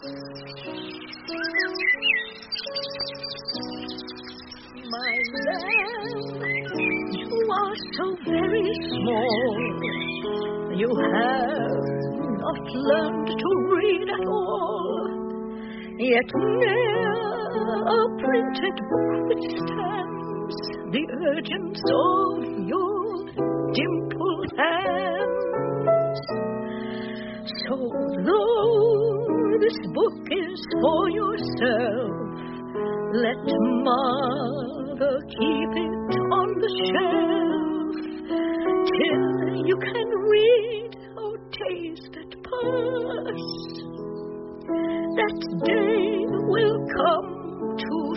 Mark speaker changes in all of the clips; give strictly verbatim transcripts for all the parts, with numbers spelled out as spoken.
Speaker 1: My lamb, you are so very small. You have not learned to read at all. Yet ne'er a printed book withstands the urgence of your dimpled hands. So though this book is for yourself, let mother keep it on the shelf till you can read or taste it pass. That day will come too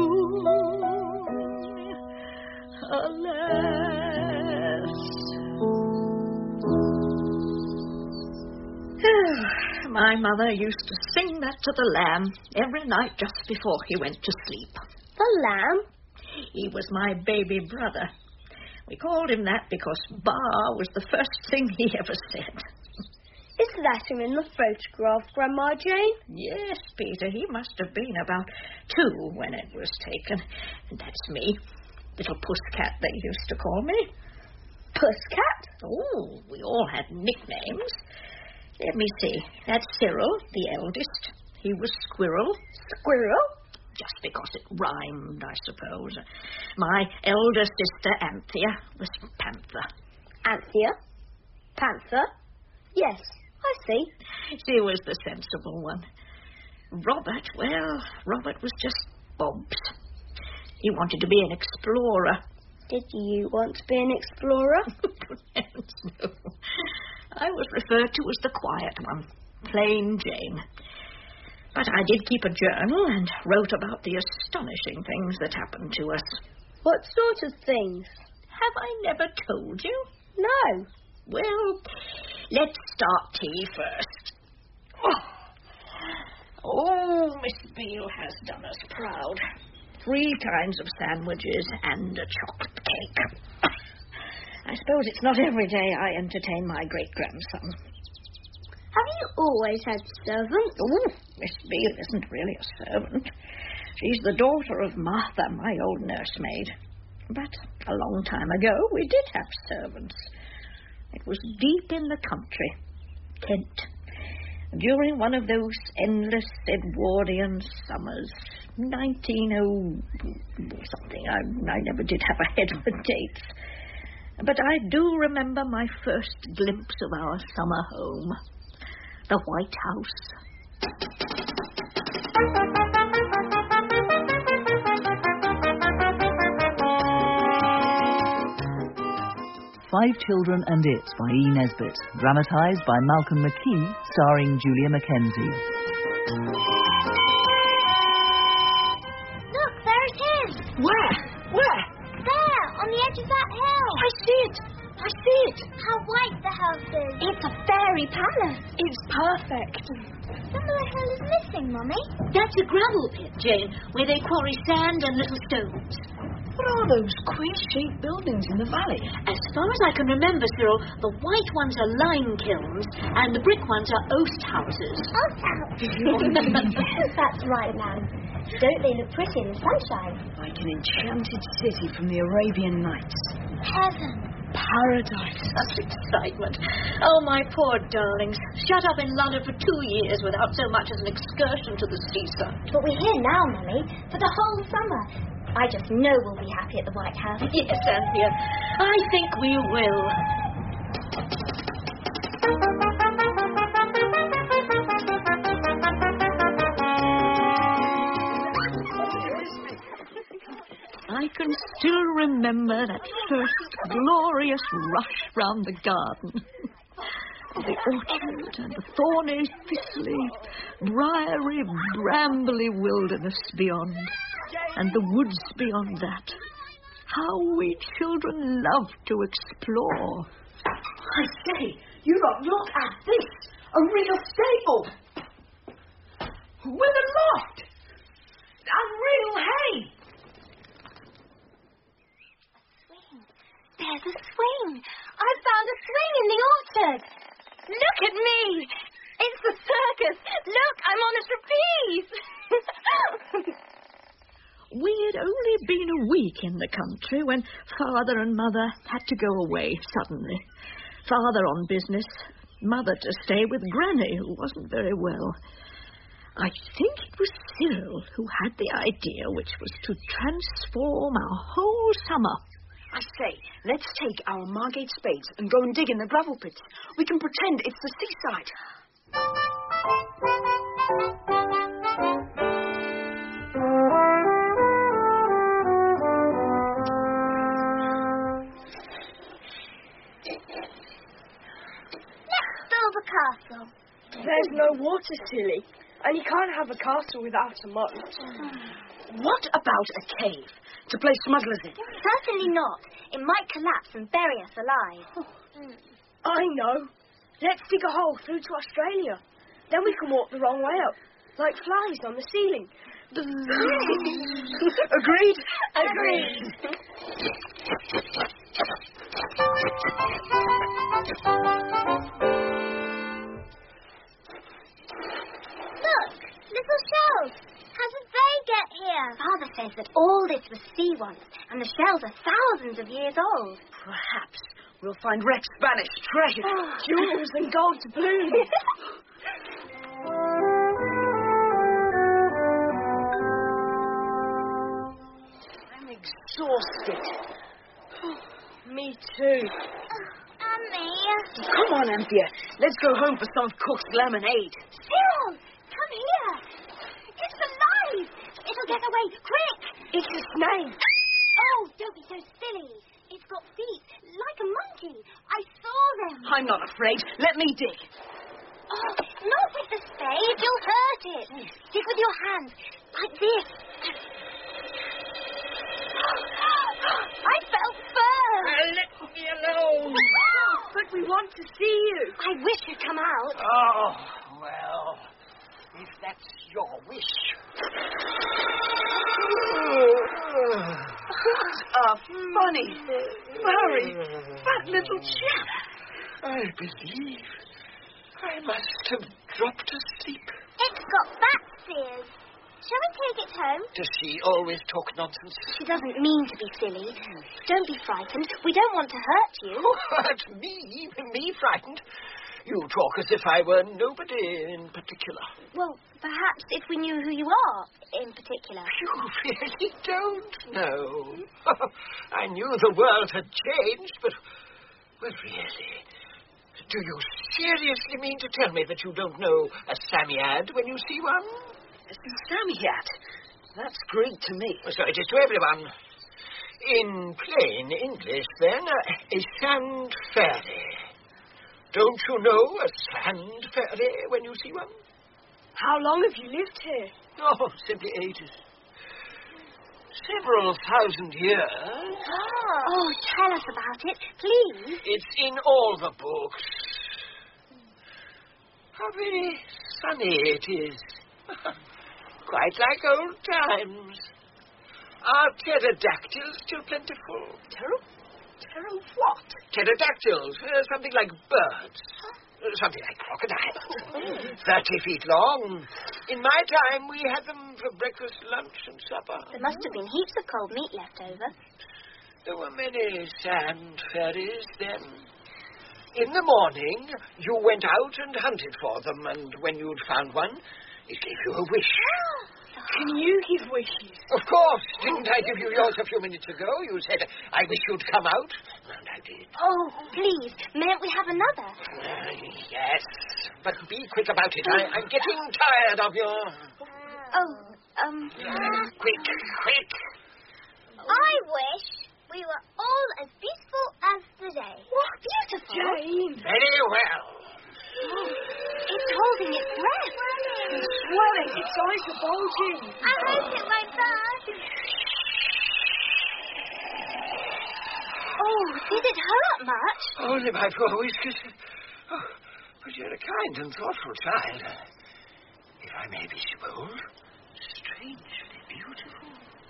Speaker 1: soon, alas. My mother used to sing that to the lamb every night just before he went to sleep.
Speaker 2: The lamb?
Speaker 1: He was my baby brother. We called him that because Ba was the first thing he ever said.
Speaker 2: Is that him in the photograph, Grandma Jane?
Speaker 1: Yes, Peter, he must have been about two when it was taken. And that's me. Little Pusscat, they used to call me.
Speaker 2: Pusscat?
Speaker 1: Oh, we all had nicknames. Let me see. That's Cyril, the eldest. He was Squirrel.
Speaker 2: Squirrel?
Speaker 1: Just because it rhymed, I suppose. My elder sister, Anthea, was Panther.
Speaker 2: Anthea? Panther? Yes, I see.
Speaker 1: She was the sensible one. Robert, well, Robert was just Bobs. He wanted to be an explorer.
Speaker 2: Did you want to be an explorer?
Speaker 1: No. I was referred to as the quiet one, plain Jane. But I did keep a journal and wrote about the astonishing things that happened to us.
Speaker 2: What sort of things?
Speaker 1: Have I never told you?
Speaker 2: No.
Speaker 1: Well, let's start tea first. Oh, oh Miss Beale has done us proud. Three kinds of sandwiches and a chocolate cake. I suppose it's not every day I entertain my great-grandson.
Speaker 2: Have you always had servants?
Speaker 1: Oh, Miss Beale isn't really a servant. She's the daughter of Martha, my old nursemaid. But a long time ago, we did have servants. It was deep in the country, Kent, during one of those endless Edwardian summers, nineteen oh something. I, I never did have a head for dates. But I do remember my first glimpse of our summer home, the White House.
Speaker 3: Five Children and It by E. Nesbit, dramatised by Malcolm McKee, starring Julia Mackenzie.
Speaker 2: Look, there it is.
Speaker 1: Where? Where?
Speaker 2: There, on the edge of that hill.
Speaker 1: I see it. I see it.
Speaker 2: How white the house is. It's a fairy palace.
Speaker 1: It's perfect.
Speaker 2: Some of the hill is missing, Mummy.
Speaker 4: That's a gravel pit, Jane, where they quarry sand and little stones.
Speaker 1: What are those queer-shaped buildings in the valley?
Speaker 4: As far as I can remember, Cyril, the white ones are lime kilns and the brick ones are oast houses.
Speaker 2: Oast houses? That's right, Nan. Don't they look pretty in the sunshine?
Speaker 1: Like an enchanted city from the Arabian Nights.
Speaker 2: Heaven.
Speaker 1: Paradise.
Speaker 4: Such excitement. Oh, my poor darlings. Shut up in London for two years without so much as an excursion to the seaside.
Speaker 2: But we're here now, Mummy, for the whole summer. I just know we'll be happy at the White House.
Speaker 4: Yes, Anthea. I think we will.
Speaker 1: I can still remember that first glorious rush round the garden. The orchard and the thorny, thistly, briary, brambly wilderness beyond, and the woods beyond that. How we children love to explore.
Speaker 5: I say, you lot look at this. A real stable. With a loft. And real hay.
Speaker 2: There's a swing. I found a swing in the orchard. Look at me. It's the circus. Look, I'm on a
Speaker 1: week in the country when Father and Mother had to go away suddenly. Father on business, Mother to stay with Granny, who wasn't very well. I think it was Cyril who had the idea, which was to transform our whole summer.
Speaker 5: I say, let's take our Margate spades and go and dig in the gravel pits. We can pretend it's the seaside.
Speaker 2: Let's build a castle.
Speaker 6: There's no water, silly. And you can't have a castle without a moat.
Speaker 5: What about a cave to play smugglers in?
Speaker 2: Certainly not. It might collapse and bury us alive.
Speaker 6: I know. Let's dig a hole through to Australia. Then we can walk the wrong way up, like flies on the ceiling.
Speaker 5: Agreed?
Speaker 2: Agreed. Look, little shells. How did they get here? Father says that all this was sea once, and the shells are thousands of years old.
Speaker 5: Perhaps we'll find Rex Spanish treasure.
Speaker 6: Jewels and gold doubloons.
Speaker 5: I'm exhausted.
Speaker 6: Me too.
Speaker 2: And me.
Speaker 5: Come on, Anthea. Let's go home for some cooked lemonade.
Speaker 2: Cyril, come here. It's alive. It'll get away. Quick.
Speaker 6: It's a snake.
Speaker 2: Oh, don't be so silly. It's got feet, like a monkey. I saw them.
Speaker 5: I'm not afraid. Let me dig.
Speaker 2: Oh, not with the spade. You'll hurt it. Dig with your hands, like this. I felt fur.
Speaker 5: Let me alone.
Speaker 6: But we want to see you.
Speaker 2: I wish you'd come out.
Speaker 7: Oh, well, if that's your wish.
Speaker 5: What a funny, furry, fat little chap.
Speaker 7: I believe I must have dropped asleep.
Speaker 2: It's got bat's ears. Shall we take it home?
Speaker 7: Does she always talk nonsense?
Speaker 2: She doesn't mean to be silly. Don't be frightened. We don't want to hurt you.
Speaker 7: What, me? Me frightened? You talk as if I were nobody in particular.
Speaker 2: Well, perhaps if we knew who you are in particular.
Speaker 7: You really don't know. I knew the world had changed, but, but really, do you seriously mean to tell me that you don't know a Psammead when you see one?
Speaker 5: A Psammead? That's Greek to me.
Speaker 7: So it is to everyone. In plain English, then, a sand fairy. Don't you know a sand fairy when you see one?
Speaker 6: How long have you lived here?
Speaker 7: Oh, simply ages. Several thousand years.
Speaker 2: Oh. oh, tell us about it, please.
Speaker 7: It's in all the books. How very sunny it is. Quite like old times. Are pterodactyls still plentiful?
Speaker 5: Pterodactyl? Pterodactyl what?
Speaker 7: Pterodactyls, uh, something like birds. Uh, something like crocodiles. Thirty feet long. In my time, we had them for breakfast, lunch, and supper.
Speaker 2: There must have been heaps of cold meat left over.
Speaker 7: There were many sand fairies then. In the morning, you went out and hunted for them, and when you'd found one, it gave you a wish.
Speaker 6: Can you give wishes?
Speaker 7: Of course. Didn't I give you yours a few minutes ago? You said, I wish you'd come out. And I did.
Speaker 2: Oh, please. Mayn't we have another?
Speaker 7: Uh, yes. But be quick about it. I, I'm getting tired of your...
Speaker 2: Oh, um...
Speaker 7: Uh, quick, quick.
Speaker 2: I wish we were all as beautiful as the day. What? Beautiful?
Speaker 6: Jane.
Speaker 7: Very well.
Speaker 2: Oh, it's holding its breath.
Speaker 6: It's swelling. Its eyes are bulging.
Speaker 2: I hope it won't burst. Oh, did it hurt much?
Speaker 7: Only my poor whiskers. Oh, but you're a kind and thoughtful child. If I may be so bold, strangely beautiful.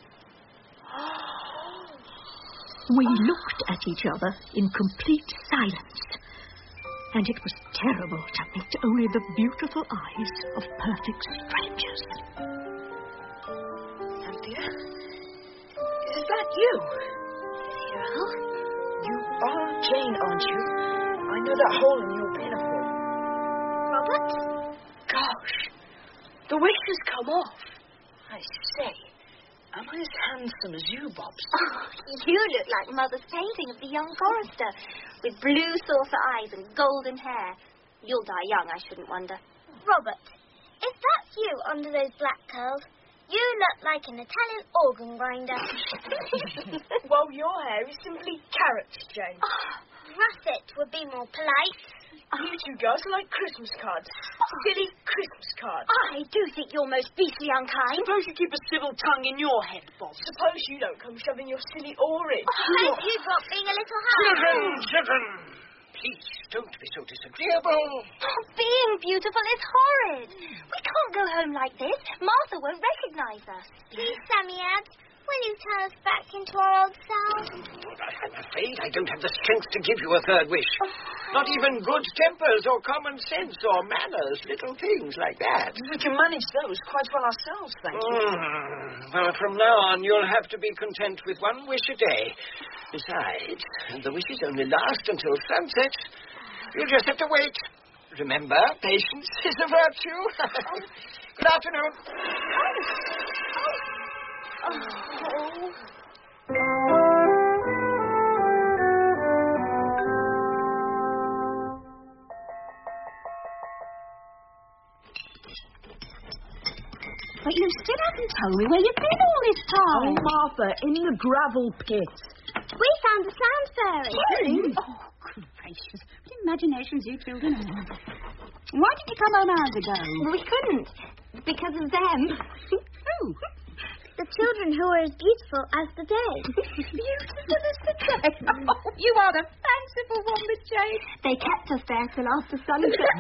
Speaker 1: We looked at each other in complete silence. And it was terrible to meet only the beautiful eyes of perfect strangers.
Speaker 5: Anthea? Is that you?
Speaker 2: Cyril?
Speaker 5: You are Jane, aren't you? I know that hole in your pinafore.
Speaker 2: Robert?
Speaker 5: Gosh, the wish has come off. I say, am I as handsome as you, Bobs?
Speaker 2: Oh, you look like Mother's painting of the young chorister, with blue saucer eyes and golden hair. You'll die young, I shouldn't wonder. Robert, if that's you under those black curls, you look like an Italian organ grinder.
Speaker 6: Well, your hair is simply carrots, Jane.
Speaker 2: Oh, russet would be more polite.
Speaker 6: You two girls are like Christmas cards. Silly Christmas cards.
Speaker 2: I do think you're most beastly unkind.
Speaker 5: Suppose you keep a civil tongue in your head, Bobs.
Speaker 6: Suppose you don't come shoving your silly oar in.
Speaker 2: Thank you for being a little hard.
Speaker 7: Children, children, please don't be so disagreeable.
Speaker 2: Oh, being beautiful is horrid. We can't go home like this. Martha won't recognise us. Please, Sammy-Ad, will you turn us back into our old selves?
Speaker 7: I'm afraid I don't have the strength to give you a third wish. Not even good tempers or common sense or manners, little things like that.
Speaker 5: We can manage those quite well ourselves, thank you.
Speaker 7: Mm, well, from now on, you'll have to be content with one wish a day. Besides, the wishes only last until sunset. You'll just have to wait. Remember, patience is a virtue. Good afternoon.
Speaker 2: Oh.
Speaker 8: But you still haven't told me where you've been all this time.
Speaker 6: Oh, Martha, in the gravel pit.
Speaker 2: We found the sound fairy.
Speaker 8: Oh, good gracious. What imaginations you children have. Why did you come home hours ago?
Speaker 2: We couldn't, because of them.
Speaker 8: Who?
Speaker 2: The children who are as beautiful as the day.
Speaker 8: Beautiful as the day? Oh, you are the fanciful one, Miss Jane.
Speaker 2: They kept us there till after sunset.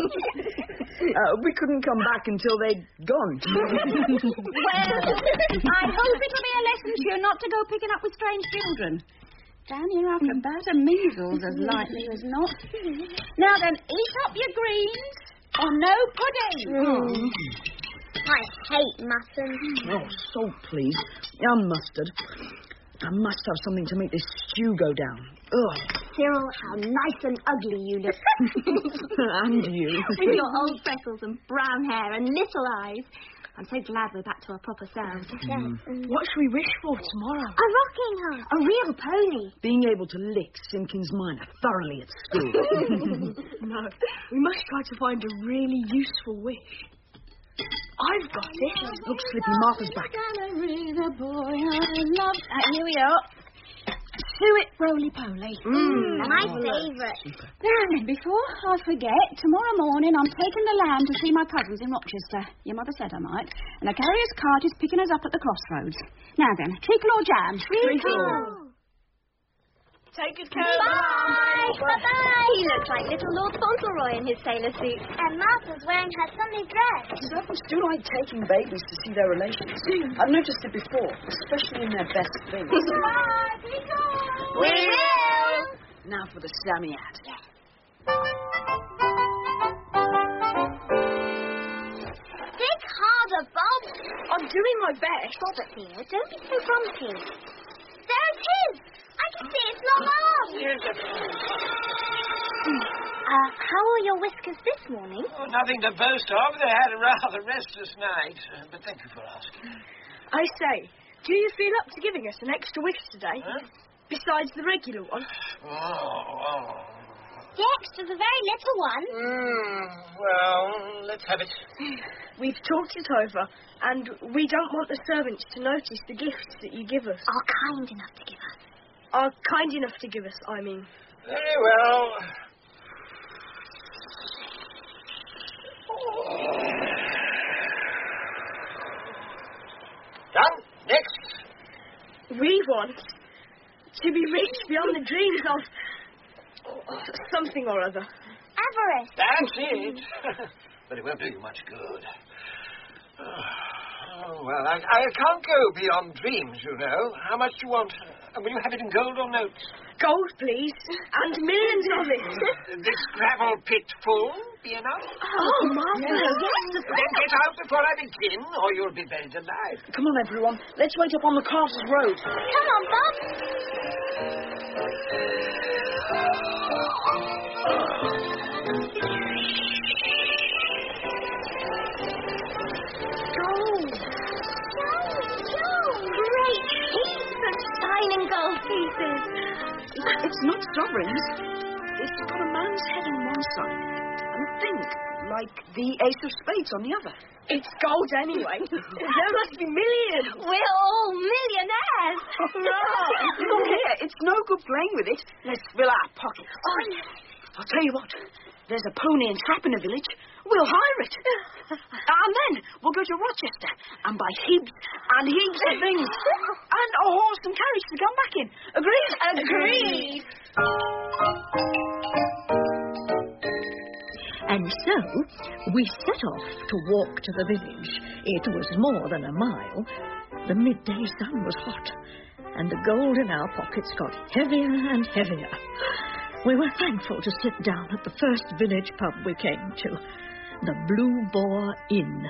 Speaker 6: Uh, we couldn't come back until they'd gone.
Speaker 8: Well, I hope it'll be a lesson to you not to go picking up with strange children. Down here after a bout of measles, as likely as not. Now then, eat up your greens, or no pudding.
Speaker 6: Mm.
Speaker 2: I hate mutton.
Speaker 6: Oh, salt, please. And mustard. I must have something to make this stew go down. Ugh.
Speaker 2: Cyril, how nice and ugly you look.
Speaker 6: And you.
Speaker 2: With your old freckles and brown hair and little eyes. I'm so glad we're back to our proper selves.
Speaker 6: Mm.
Speaker 5: What should we wish for tomorrow?
Speaker 2: A rocking horse. A real pony.
Speaker 6: Being able to lick Simpkins Minor thoroughly at school. No, we must try to find a really useful wish. I've got it. Look, Slippy, Martha's back.
Speaker 8: The boy I love. Uh, here we are. Suet roly-poly.
Speaker 6: Mm.
Speaker 2: My favourite.
Speaker 8: Now then, before I forget, tomorrow morning I'm taking the lamb to see my cousins in Rochester. Your mother said I might. And the carrier's cart is picking us up at the crossroads. Now then, treacle or jam?
Speaker 2: Treacle.
Speaker 6: Take good care.
Speaker 2: Bye. Bye-bye. He looks like little Lord Fauntleroy in his sailor suit. And Martha's wearing her Sunday dress.
Speaker 6: Servants do like taking babies to see their relations. I've noticed it before, especially in their best things.
Speaker 2: Bye, Treacle.
Speaker 6: We will. Now for the Sammy-Ad.
Speaker 2: Dig harder, Bob.
Speaker 6: I'm doing my best.
Speaker 2: Robert, dear, don't be so grumpy. There it is. I can see its long arms. Uh, how are your whiskers this morning?
Speaker 7: Oh, nothing to boast of. They had a rather restless night. Uh, but thank you for asking.
Speaker 6: I say, do you feel up to giving us an extra wish today?
Speaker 7: Huh?
Speaker 6: Besides the regular one?
Speaker 7: Oh, oh.
Speaker 2: The extra's a very little one.
Speaker 7: Mm, well, let's have it.
Speaker 6: We've talked it over, and we don't want the servants to notice the gifts that you give us.
Speaker 2: Are kind enough to give us.
Speaker 6: Are kind enough to give us, I mean.
Speaker 7: Very well. Done. Next.
Speaker 6: We want to be rich beyond the dreams of oh, something or other.
Speaker 2: Avarice.
Speaker 7: That's it. But it won't do you much good. Oh, well, I, I can't go beyond dreams, you know. How much do you want? And will you have it in gold or notes?
Speaker 6: Gold, please. And millions of it.
Speaker 7: This gravel pit full be enough?
Speaker 6: Oh, Martha.
Speaker 2: Yes,
Speaker 7: Then get out before I begin, or you'll be buried alive.
Speaker 6: Come on, everyone. Let's wait up on the Carter's Road.
Speaker 2: Come on, Bob. Gold. Gold. Great heaps of shining gold pieces.
Speaker 6: It's not sovereigns. It's got a man's head on one side and a thing like the ace of spades on the other. It's gold anyway. There must be millions.
Speaker 2: We're all millionaires.
Speaker 6: Look here, it's no good playing with it. Let's fill our pockets. Oh, I'll tell you what. There's a pony and trap in the village. We'll hire it. And then we'll go to Rochester and buy heaps and heaps of things. And a horse and carriage to come back in. Agreed?
Speaker 2: Agreed.
Speaker 1: And so we set off to walk to the village. It was more than a mile. The midday sun was hot, and the gold in our pockets got heavier and heavier. We were thankful to sit down at the first village pub we came to, the Blue Boar Inn.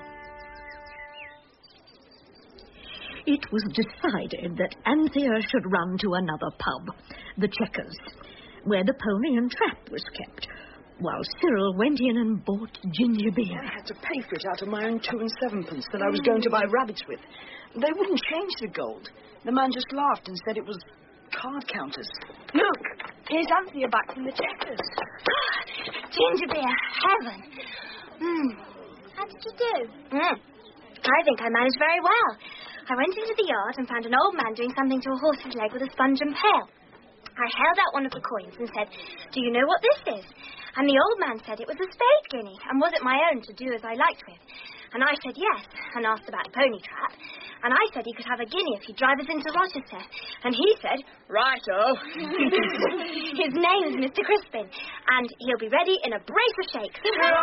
Speaker 1: It was decided that Anthea should run to another pub, the Checkers, where the pony and trap was kept, while Cyril went in and bought ginger beer.
Speaker 6: I had to pay for it out of my own two and sevenpence that I was going to buy rabbits with. They wouldn't change the gold. The man just laughed and said it was card counters. Look, here's Anthea back from the Checkers.
Speaker 2: Ginger beer, heaven. Mm. How did you do? Mm. I think I managed very well. I went into the yard and found an old man doing something to a horse's leg with a sponge and pail. I held out one of the coins and said, "Do you know what this is?" And the old man said it was a spade guinea, and was it my own to do as I liked with? And I said yes, and asked about a pony trap. And I said he could have a guinea if he'd drive us into Rochester. And he said, "Righto." His name's Mister Crispin, and he'll be ready in a brace of shakes.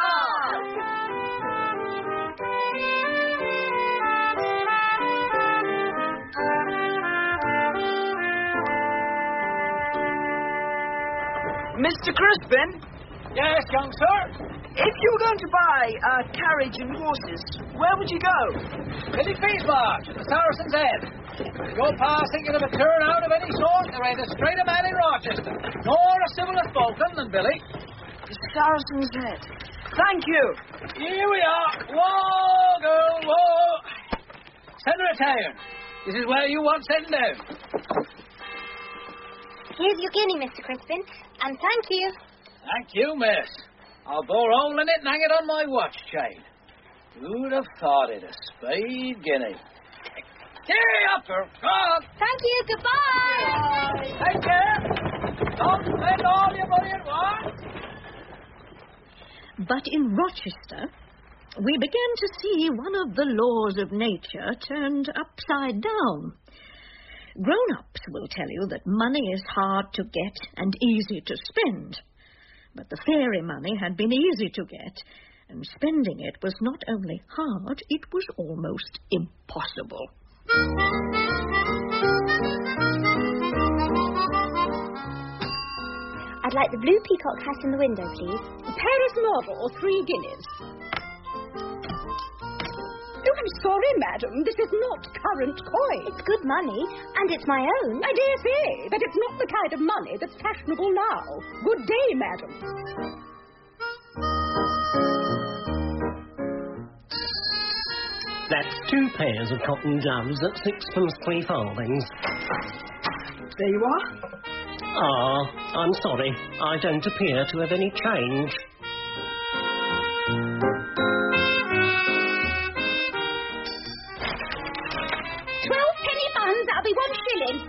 Speaker 6: Mister Crispin?
Speaker 7: Yes, young sir?
Speaker 6: If you were going to buy a carriage and horses, where would you go?
Speaker 7: Billy Feesmarsh, the Saracen's Head. If you're past thinking of a turnout of any sort, there ain't a straight a man in Rochester, nor a civil spoken than Billy.
Speaker 6: The Saracen's Head. Thank you.
Speaker 7: Here we are. Whoa, girl, whoa. Centre of town. This is where you want sitting down.
Speaker 2: Here's your guinea, Mister Crispin, and thank you.
Speaker 7: Thank you, miss. I'll bore a hole in it and hang it on my watch chain. Who'd have thought it, a spade guinea? Cheery up, girl. Come on.
Speaker 2: Thank you, goodbye.
Speaker 7: Take care. Don't spend all your money at once.
Speaker 1: But in Rochester, we began to see one of the laws of nature turned upside down. Grown-ups will tell you that money is hard to get and easy to spend. But the fairy money had been easy to get, and spending it was not only hard, it was almost impossible.
Speaker 2: I'd like the blue peacock hat in the window, please.
Speaker 8: Paris model, three guineas. Oh, I'm sorry, madam. This is not current coin.
Speaker 2: It's good money, and it's my own.
Speaker 8: I dare say, but it's not the kind of money that's fashionable now. Good day, madam.
Speaker 9: That's two pairs of cotton gloves at sixpence three farthings.
Speaker 6: There you are.
Speaker 9: Ah, I'm sorry. I don't appear to have any change.
Speaker 8: Twelve penny buns, that'll be one shilling.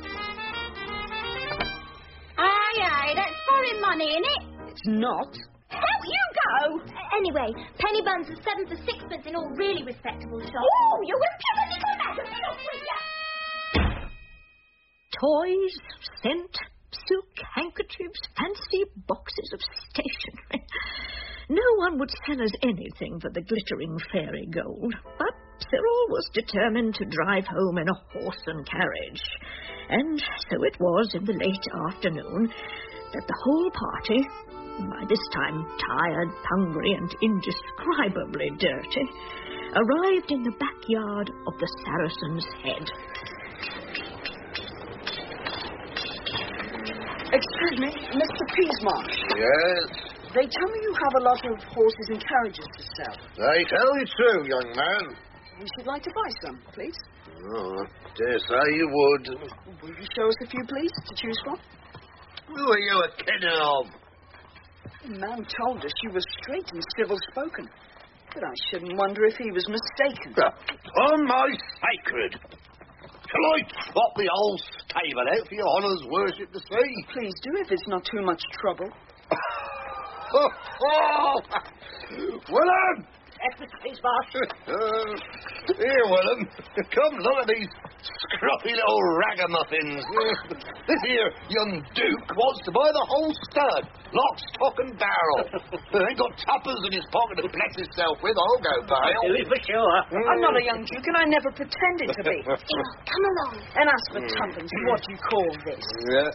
Speaker 8: Aye, aye, that's foreign money, innit?
Speaker 6: It's not.
Speaker 8: Out you go!
Speaker 2: Uh, anyway, penny buns are seven for sixpence in all really respectable shops.
Speaker 8: Oh, you impudent little madam! Get off with ya!
Speaker 1: Toys, scent, silk handkerchiefs, fancy boxes of stationery. No one would sell us anything for the glittering fairy gold, but Cyril was determined to drive home in a horse and carriage, and so it was in the late afternoon that the whole party, by this time tired, hungry, and indescribably dirty, arrived in the backyard of the Saracen's Head.
Speaker 6: Excuse me, Mister Peasmarsh.
Speaker 10: Yes?
Speaker 6: They tell me you have a lot of horses and carriages to sell.
Speaker 10: They tell you true, young man.
Speaker 6: We should like to buy some, please.
Speaker 10: Oh, I dare say you would.
Speaker 6: Will you show us a few, please, to choose from?
Speaker 10: Who are you a kidding of?
Speaker 6: The man told us you were straight and civil-spoken, but I shouldn't wonder if he was mistaken.
Speaker 10: On my sacred! Shall I swap the whole stable out for your honour's worship to see?
Speaker 6: Please do, if it's not too much trouble.
Speaker 10: Oh, oh. Willem!
Speaker 9: Yes, Mister Peasmarsh.
Speaker 10: Uh, here, Willem. Come look at these scruffy little ragamuffins. This here young Duke wants to buy the whole stud. Lock, stock and barrel. Ain't got tuppence in his pocket to bless himself with, I'll go bail.
Speaker 9: Do it for sure.
Speaker 6: I'm not a young duke, and I never pretended to be.
Speaker 2: Come along.
Speaker 6: And as for tuppence, what do you call this?
Speaker 10: Yeah.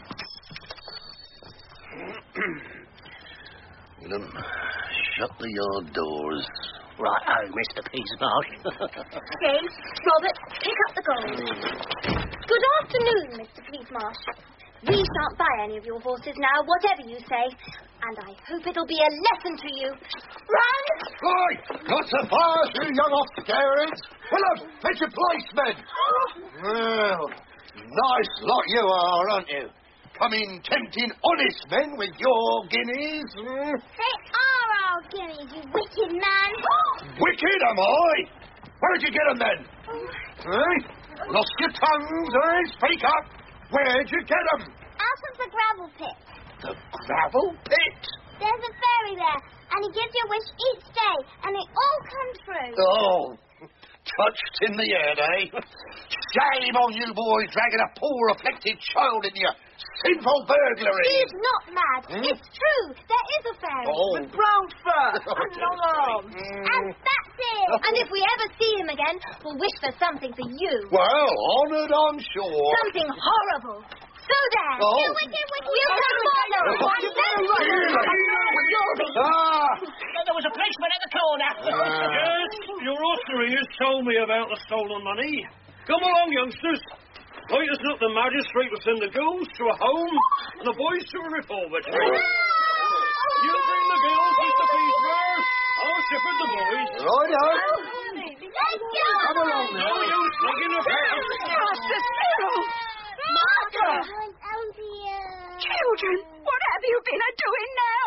Speaker 10: Willem, shut the yard doors.
Speaker 9: Right, oh, Mister Peasmarsh.
Speaker 2: James, Robert, pick up the gold. Good afternoon, Mister Peasmarsh. We shan't buy any of your horses now, whatever you say. And I hope it'll be a lesson to you. Run!
Speaker 10: Right, not so fast, you young off-scarers. Willem, fetch your policemen. Well, nice lot you are, aren't you? Come in tempting honest men with your guineas. Hmm?
Speaker 2: They are our guineas, you wicked man.
Speaker 10: Wicked, am I? Where'd you get them, then? Eh? Lost your tongues, eh? Speak up. Where'd you get them?
Speaker 2: Out of the gravel pit.
Speaker 10: The gravel pit?
Speaker 2: There's a fairy there, and he gives you a wish each day, and it all comes true.
Speaker 10: Oh, touched in the head, eh? Shame on you boys dragging a poor afflicted child into your sinful burglary.
Speaker 2: He's not mad.
Speaker 10: Hmm?
Speaker 2: It's true. There is a fairy.
Speaker 10: Oh.
Speaker 6: With brown fur and long arms.
Speaker 2: And that's it. And if we ever see him again, we'll wish for something for you.
Speaker 10: Well, honoured, I'm sure.
Speaker 2: Something horrible. So there.
Speaker 10: Oh.
Speaker 2: You wicked, wicked, you can follow. And then you'll be.
Speaker 10: Ah!
Speaker 9: There was a policeman at the corner.
Speaker 11: Yes, your ossuary has told me about the stolen money. Come along, youngsters. Right as not, the magistrate will send the girls to a home and the boys to a reformatory. You bring the girls, Mister Peasmarsh. I'll shepherd the boys.
Speaker 10: Right on.
Speaker 2: Let's go.
Speaker 10: Come along now.
Speaker 11: No use sneaking about.
Speaker 6: Master Cyril! Master!
Speaker 2: Oh, dear.
Speaker 8: Children, what have you been a-doing now?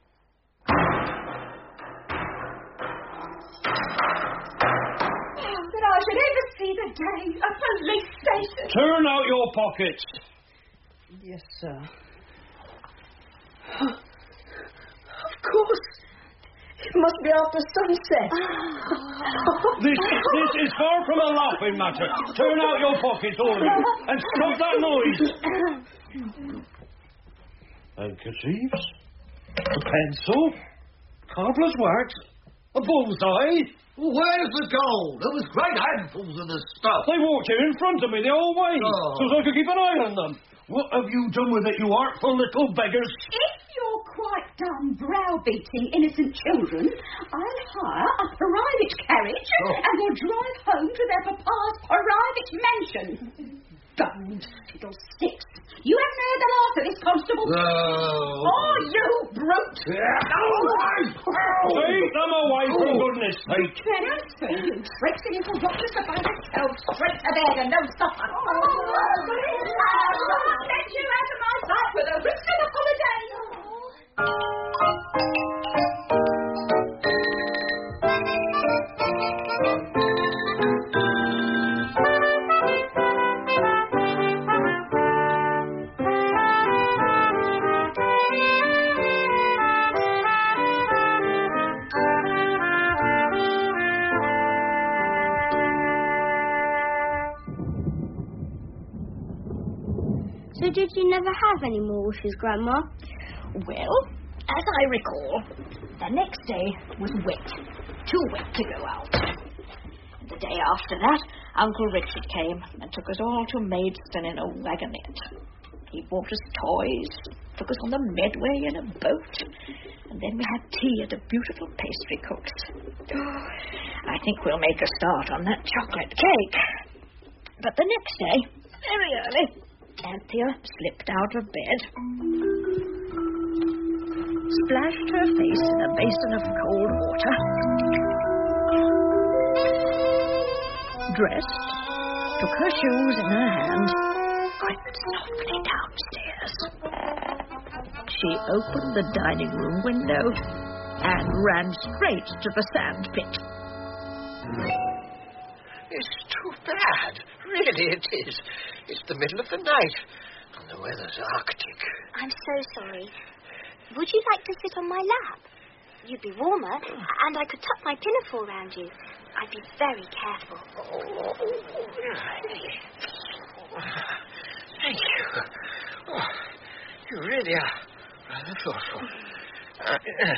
Speaker 8: Oh, that I should ever see the day. A police station.
Speaker 11: Turn out your pockets.
Speaker 6: Yes, sir. Of course. It must be after sunset.
Speaker 11: This, this is far from a laughing matter. Turn out your pockets, all of you, and stop that noise. Handkerchiefs, a pencil, cobbler's wax, a bullseye.
Speaker 10: Where's the gold? There was great handfuls of the stuff.
Speaker 11: They walked here in front of me the whole way,
Speaker 10: Oh.
Speaker 11: so I could keep an eye on them. What have you done with it, you artful little beggars?
Speaker 8: If you're quite done browbeating innocent children, I'll hire a private carriage
Speaker 10: Oh.
Speaker 8: and we'll drive home to their papa's private mansion. Bones, fiddlesticks. You haven't heard the last of this, Constable.
Speaker 10: No.
Speaker 8: Oh, you brute!
Speaker 11: Take them away, for goodness sake.
Speaker 8: Then I say, you tricksy little doctors to find yourself straight to bed and no supper. Oh, I'll let you out of my sight with a risk of a holiday.
Speaker 2: So did you never have any more wishes, Grandma?
Speaker 1: Well, as I recall, the next day was wet. Too wet to go out. The day after that, Uncle Richard came and took us all to Maidstone in a wagonette. He bought us toys, took us on the Medway in a boat, and then we had tea at a beautiful pastry cook's. I think we'll make a start on that chocolate cake. But the next day, very early, Anthea slipped out of bed, splashed her face in a basin of cold water, dressed, took her shoes in her hand, crept softly downstairs. She opened the dining room window and ran straight to the sand pit.
Speaker 7: It's too bad. Really it is. It's the middle of the night, and the weather's arctic.
Speaker 2: I'm so sorry. Would you like to sit on my lap? You'd be warmer, and I could tuck my pinafore round you. I'd be very careful.
Speaker 7: Oh, thank you. Oh, you really are rather thoughtful. Uh,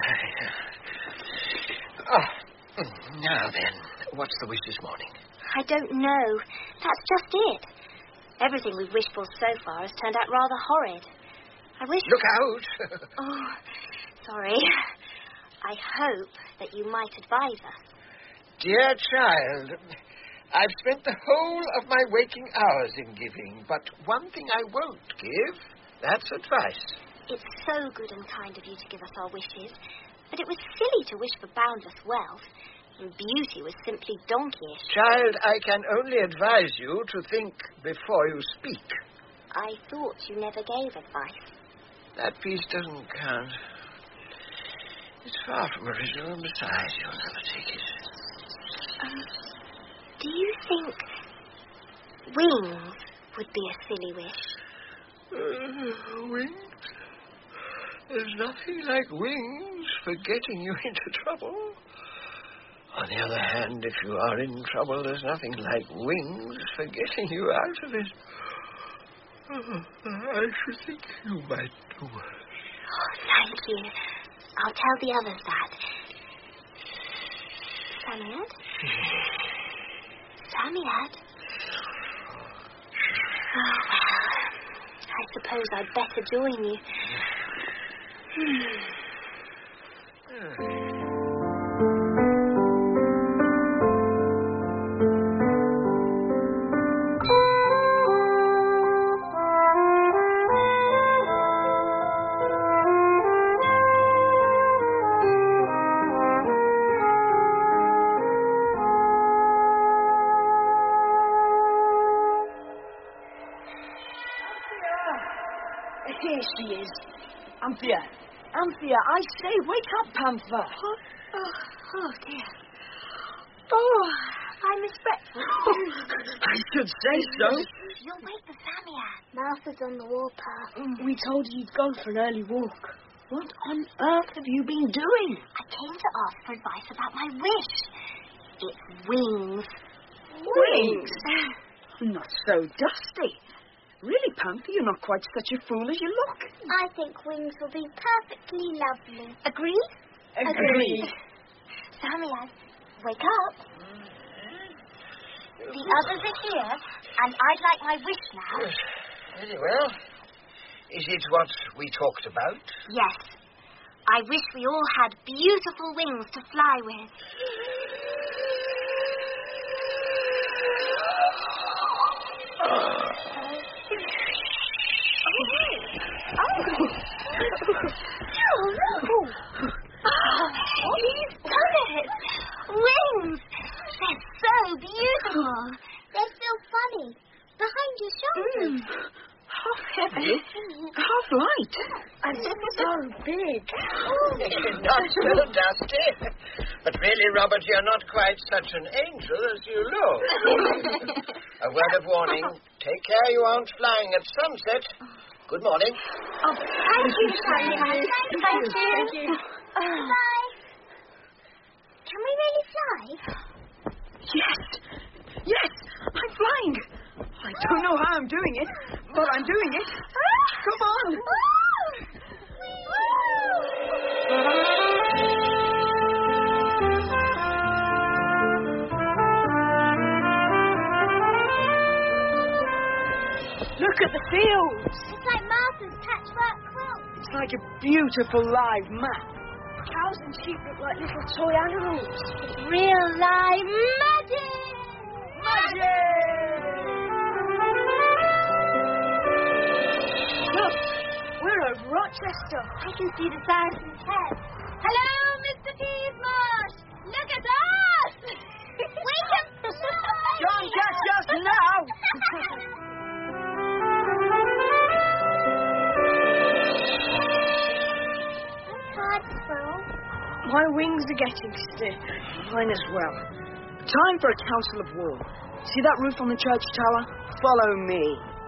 Speaker 7: oh, now then, what's the wish this morning?
Speaker 2: I don't know. That's just it. Everything we've wished for so far has turned out rather horrid. I wish...
Speaker 7: Look out!
Speaker 2: Oh, sorry. I hope that you might advise us.
Speaker 7: Dear child, I've spent the whole of my waking hours in giving, but one thing I won't give, that's advice.
Speaker 2: It's so good and kind of you to give us our wishes, but it was silly to wish for boundless wealth, and beauty was simply donkeyish.
Speaker 7: Child, I can only advise you to think before you speak.
Speaker 2: I thought you never gave advice.
Speaker 7: That piece doesn't count. It's far from original, and besides, you'll never take it.
Speaker 2: Um, do you think wings would be a silly wish?
Speaker 7: Uh, wings? There's nothing like wings for getting you into trouble. On the other hand, if you are in trouble, there's nothing like wings for getting you out of it. Oh, I should think you might do worse.
Speaker 2: Oh, thank you. I'll tell the others that. Samiad? Samiad? Oh, well, I suppose I'd better join you. Hmm.
Speaker 6: Here she is. Anthea. Anthea, I say, wake up, Panther.
Speaker 2: Oh, oh, oh dear. Oh, I miss breakfast.
Speaker 6: I should say so.
Speaker 2: You'll wait for Samiad. Martha's on the warpath.
Speaker 6: Mm. We told you you'd go for an early walk. What on earth have you been doing?
Speaker 2: I came to ask for advice about my wish. It's wings.
Speaker 6: Wings? Not so dusty. Really, Panther, you're not quite such a fool as you look.
Speaker 2: I think wings will be perfectly lovely. Agreed?
Speaker 6: Agreed.
Speaker 2: Samiad, wake up. The others are here, and I'd like my wish now.
Speaker 7: Yes. Very well. Is it what we talked about?
Speaker 2: Yes. I wish we all had beautiful wings to fly with. Oh, no. Oh, he's done it. Wings. They're so beautiful. They feel funny. Behind your shoulders.
Speaker 6: Mm. Half heavy, half light. And so big.
Speaker 7: Not so dusty. But really, Robert, you're not quite such an angel as you look. A word of warning. Take care you aren't flying at sunset. Good morning.
Speaker 2: Oh, thank you, Samiad. Thank you. Thank you. Bye. Can we really fly?
Speaker 6: Yes. Yes, I'm flying. I don't know how I'm doing it, but I'm doing it. Come on. Look at the fields.
Speaker 2: It's like Martha's patchwork quilt.
Speaker 6: It's like a beautiful live map. Cows and sheep look like little toy animals.
Speaker 2: It's real live magic!
Speaker 6: Magic! Look, we're at Rochester.
Speaker 2: I can see the Saracen's Head. Hello, Mister Peasmarsh! Look at us! We can fly!
Speaker 6: Don't catch us now! My wings are getting stiff. Mine as well. Time for a council of war. See that roof on the church tower? Follow me.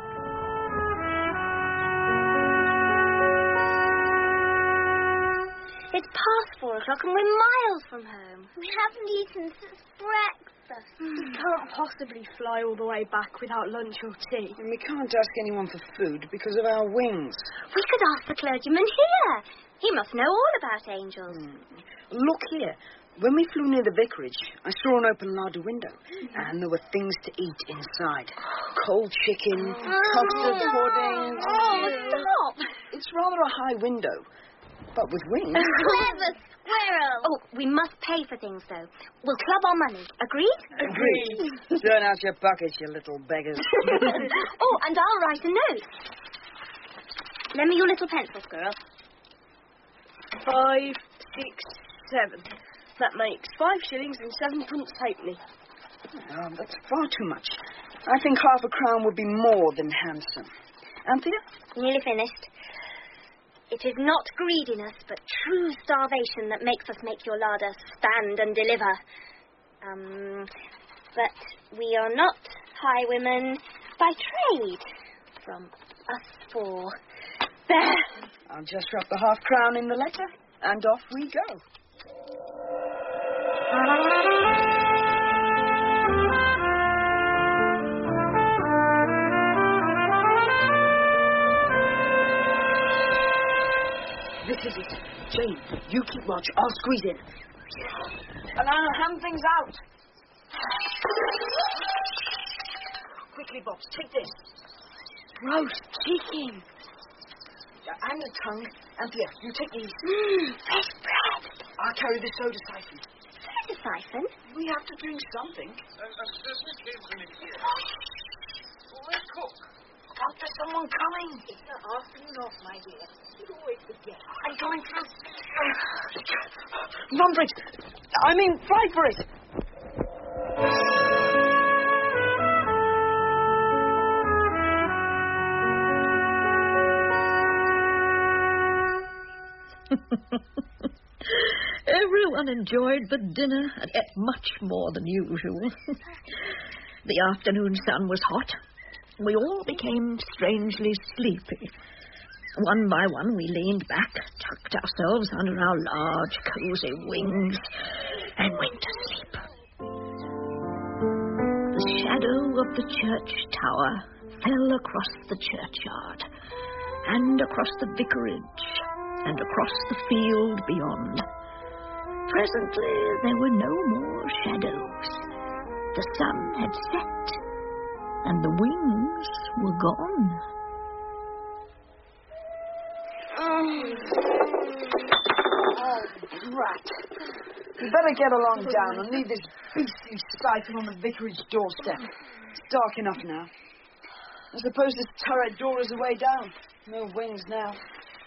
Speaker 2: It's past four o'clock and we're miles from home. We haven't eaten since breakfast.
Speaker 6: We can't possibly fly all the way back without lunch or tea. And we can't ask anyone for food because of our wings.
Speaker 2: We could ask the clergyman here. He must know all about angels.
Speaker 6: Hmm. Look here. When we flew near the vicarage, I saw an open larder window, mm-hmm. and there were things to eat inside. Cold chicken, oh. custard pudding.
Speaker 2: Oh, stop!
Speaker 6: It's rather a high window, but with wings.
Speaker 2: Clever squirrel! Oh, we must pay for things, though. We'll club our money. Agreed?
Speaker 6: Agreed. Turn out your pockets, you little beggars.
Speaker 2: Oh, and I'll write a note. Lend me your little pencil, squirrel.
Speaker 6: Five, six, seven. That makes five shillings and sevenpence halfpenny. Oh, that's far too much. I think half a crown would be more than handsome. Anthea?
Speaker 2: Nearly finished. It is not greediness, but true starvation that makes us make your larder stand and deliver. Um, but we are not highwaymen by trade. From us four. There!
Speaker 6: I'll just drop the half crown in the letter, and off we go. This is it. Jane, you keep watch. I'll squeeze in. And I'll hand things out. Quickly, Bobs, take this. Roast chicken. And the tongue. Anthea, you take these.
Speaker 2: Mmm, fresh bread.
Speaker 6: I'll carry the soda siphon.
Speaker 2: Soda siphon?
Speaker 6: We have to drink something.
Speaker 10: Uh, uh, there's a gentleman here.
Speaker 6: Oh, cook. Out there's someone coming. It's the afternoon off, my dear. You always forget. I'm going to... Run for it. I mean, fight for it.
Speaker 1: Everyone enjoyed the dinner and ate much more than usual. The afternoon sun was hot. We all became strangely sleepy. One by one we leaned back, tucked ourselves under our large, cosy wings, and went to sleep. The shadow of the church tower fell across the churchyard, and across the vicarage, and across the field beyond. Presently there were no more shadows. The sun had set, and the wings were gone.
Speaker 6: Oh, brat. You better get along down and leave this beastly siphon on the vicarage doorstep. It's dark enough now. I suppose this turret door is the way down. No wings now.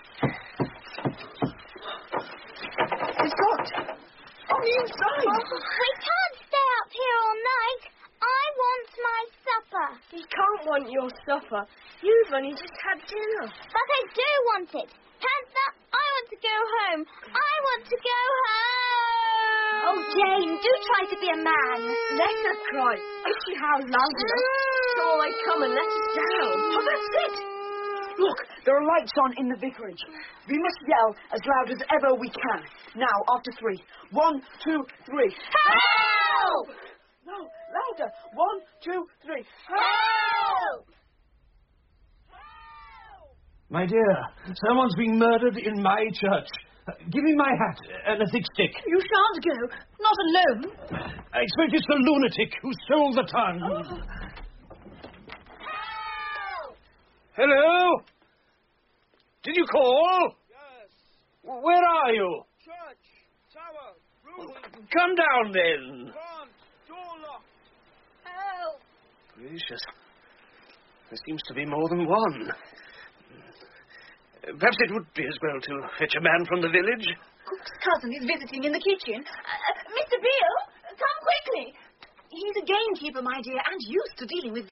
Speaker 6: It's locked. On the inside.
Speaker 2: We can't stay up here all night. I want my supper.
Speaker 6: You can't want your supper. You've only just had dinner.
Speaker 2: But I do want it. Panther, I want to go home. I want to go home. Oh, Jane, do try to be a man.
Speaker 6: Let her cry. I see how loud enough. So I come and let us down. Oh, that's it. Look, there are lights on in the vicarage. We must yell as loud as ever we can. Now, after three. One, two, three.
Speaker 2: Help!
Speaker 6: No, louder. One, two, three.
Speaker 2: Help!
Speaker 11: My dear, someone's been murdered in my church. Uh, give me my hat and a thick stick.
Speaker 1: You shan't go. Not alone.
Speaker 11: I expect it's the lunatic who stole the tongue.
Speaker 2: Oh.
Speaker 11: Hello? Did you call?
Speaker 7: Yes.
Speaker 11: Where are you?
Speaker 7: Church. Tower. Room.
Speaker 11: Come down, then.
Speaker 7: Can't. Door locked.
Speaker 2: Help!
Speaker 11: Gracious. There seems to be more than one. Perhaps it would be as well to fetch a man from the village.
Speaker 4: Cook's cousin is visiting in the kitchen.
Speaker 2: Uh, Mister Beale, come quickly.
Speaker 4: He's a gamekeeper, my dear, and used to dealing with